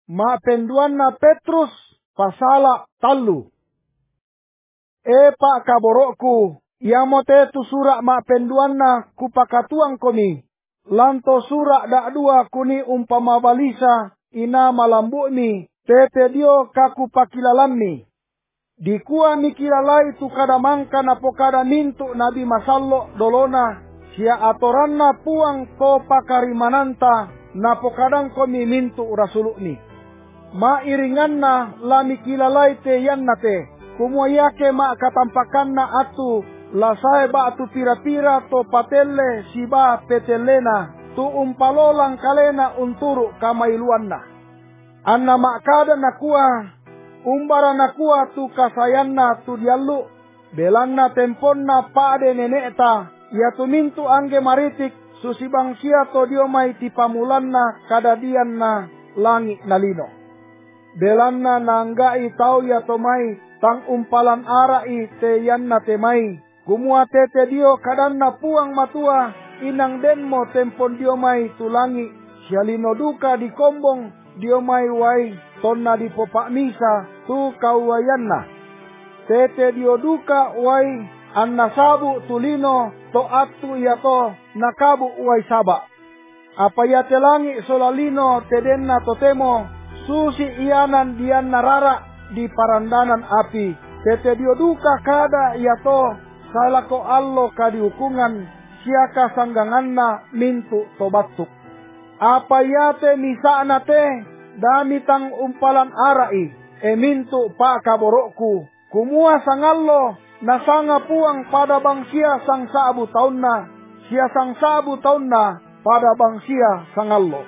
Mapenduan na Petrus pasala talu. Pak kaborokku, yamote tu sura mapenduan na kupakatuang komi. Lanto sura dak dua kuni umpama balisa ina malambuni tete dio kaku pakilalami. Dikua mikilalai tu kadamangka na pokada mintu nabi masallo dolona sia atoranna puang to pakarimananta na pokadang komi mintu rasulukni. Ma iringanna la mikilalai te yannate kumuayake ma katampakanna atu lasai ba tu pira-pira to patelle siba petelena tu umpalolang kalena unturu kamailuanna. Anna makada nakua umbara nakua tu kasayanna tu diallu belanna temponna pade nenekta ya tu mintu angge maritik susibang sia to diomai tipamulanna kadadianna langit nalino. Belanna nanggai tau ya tomai tang umpalan arai te yanna temai. Kumua tete dio kadanna puang matua inang denmo tempon diomai tulangi. Sialino duka di kombong diomai wai tonna di popak misa tu kawayanna. Tete dio duka wai anna sabu tulino to atu ya to nakabu wai saba. Apa ya telangi solalino tedenna totemo. Susi ianan dian narara di parandanan api. Tete dio duka kada yato salako allo kadihukungan siaka sangganganna mintu tobatuk. Apa yate misana te damitang umpalan arai mintu pa kaborokku. Kumua sangallo nasanga puang pada bangsia sang sabu taunna. Sia sang sabu taunna pada bangsia sangallo.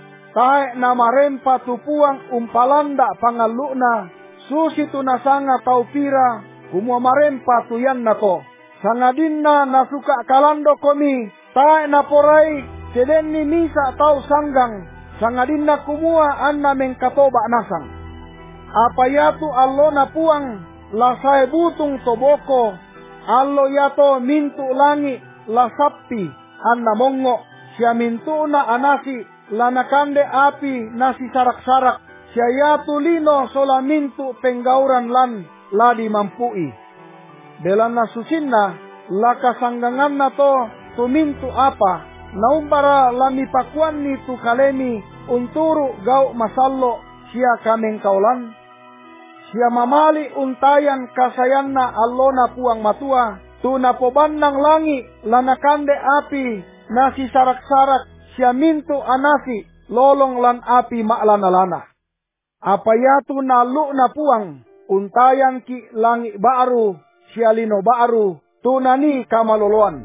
Tae na marempa tupuang umpalanda pangaluna susi tu nasanga tau pira kumua marempa tuyan na to. Sangadinna nasuka kalando komi tae na porai sedenni misa tau sanggang sangadinna kumua anna mengkatoba nasang. Apa yatu allo na puang lasai butung toboko allo yato mintu langi lasappi anna mongo sia mintu na anasi lanakande api nasi sarak-sarak siaya tulino sola mintu penggauran lan ladi mampui. Belana susinna laka sanggangan na to tumintu apa naumbara lami pakuan ni tu kalemi unturu gau masallo sia kameng kaulan. Sia mamali untayan kasayanna allona puang matua tu napobandang langi lanakande api nasi sarak-sarak sia mintu anasi lolong lan api ma'lana-lana. Apa yatu nalu na puang untayan ki langi baru sia lino baru tunani kamaloloan.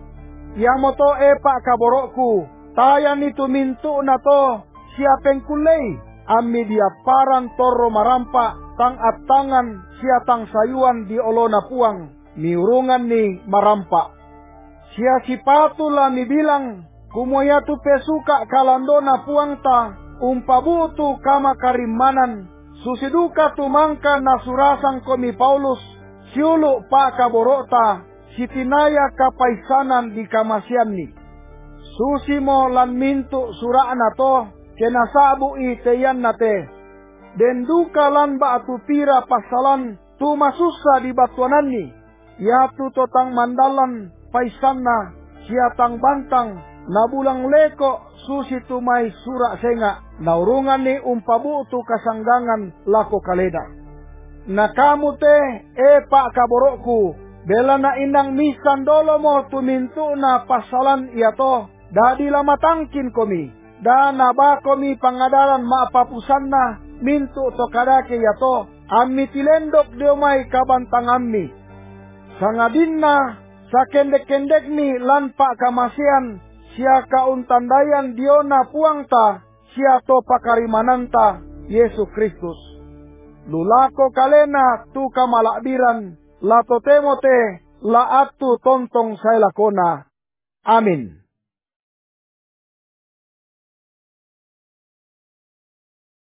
Yang moto pak kaborokku tayan itu mintu na to sia pengkulei ammi dia paran torro marampa tang atangan sia tang sayuan di olona puang miurungan ni marampa. Sia sipatu la mi bilang kumoya tu pesuka kalandona puangta umpabutu kama karimanan susiduka tumangka nasurasang komi Paulus siulu pa kaborota sitinaya kapaisanan di kamasianni susimo lan mintu surana to kenasabu iteyan nate den duka lan batu pira pasalan tu masusa di batuananni yatu totang mandalan paisanna siatang bantang nabulang leko susi tumai sura senga naurungan ni umpabu tu kasanggangan lako kaleda. Nakamu te pak kaborokku bela na inang misan dolo mo tumintu na pasalan iato dadi lama tangkin komi dan naba komi pangadaran maapapusan na mintu to kadake iato ammi tilendok diomai kabantang ammi sangadinna sakendek-kendek ni lan pak kamasian sia kauntandayan diona puangta sia to pakarimananta Yesus Kristus. Lulako kalena tu kamalakbiran la totemote la atu tontong say lakona. Amin.